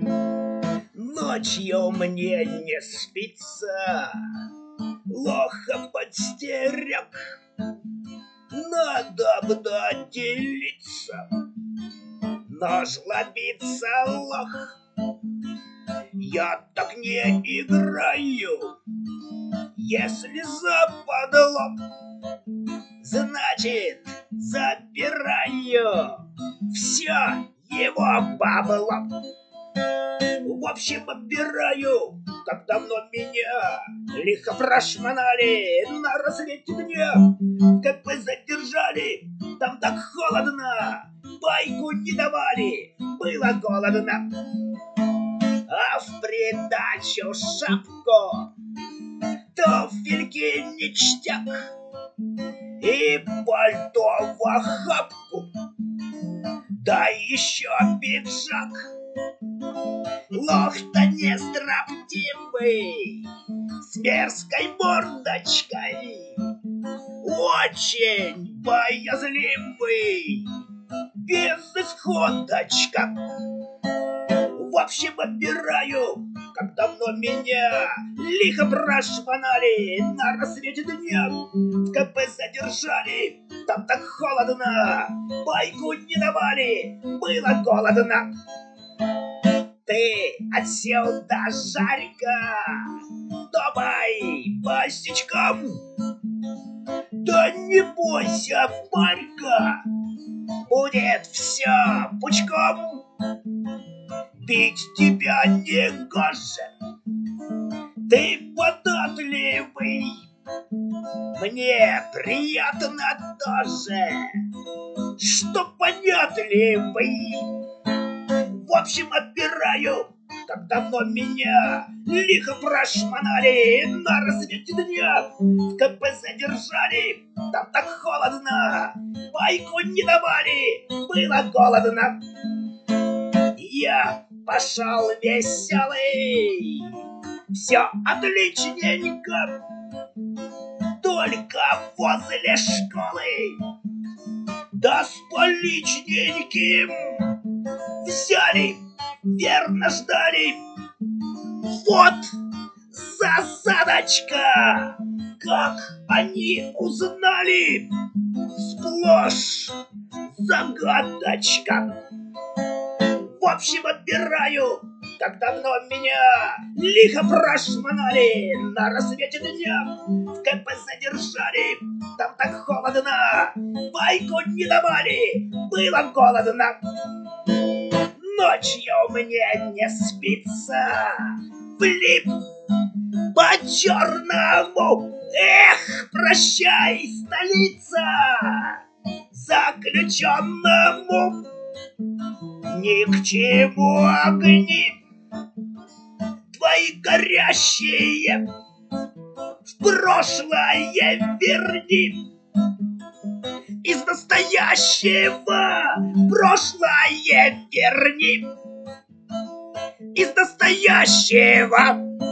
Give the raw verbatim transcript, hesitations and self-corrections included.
Ночью мне не спится, лоха подстерег. Надо делиться, но жлобится лох. Я так не играю, если западло, значит забираю все его бабло. В общем, обираю, как давно меня лихо прошмонали на рассвете дня. Как бы задержали, там так холодно, байку не давали, было голодно. А в придачу шапку, туфельки ништяк и пальто в охапку, да еще пиджак. Лох-то не строптивый, с мерзкой мордочкой, очень боязливый, безысходочка. В общем, обираю, как давно меня лихо прошмонали на рассвете дня. В КП задержали, там так холодно, байку не давали, было голодно. Ты отсюда, Жарька, давай босичком. Да не бойся, Парька, будет все пучком. Бить тебя не гоже, ты податливый, мне приятно тоже, что понятливый. В общем, отбираю, как давно меня лихо прошмонали на рассвете дня. В КП задержали, там так холодно, байку не давали, было голодно. Я пошел веселый, все отличненько, только возле школы, да с поличненьким взяли, верно ждали. Вот засадочка, как они узнали, сплошь загадочка. В общем, отбираю, как давно меня лихо прошмонали на рассвете дня. В КП задержали, там так холодно, байку не давали, было голодно. Ночью мне не спится, влип по-черному. Эх, прощай, столица, заключенному ни к чему огни твои горящие, в прошлое верни. Из настоящего прошлое верни. Из настоящего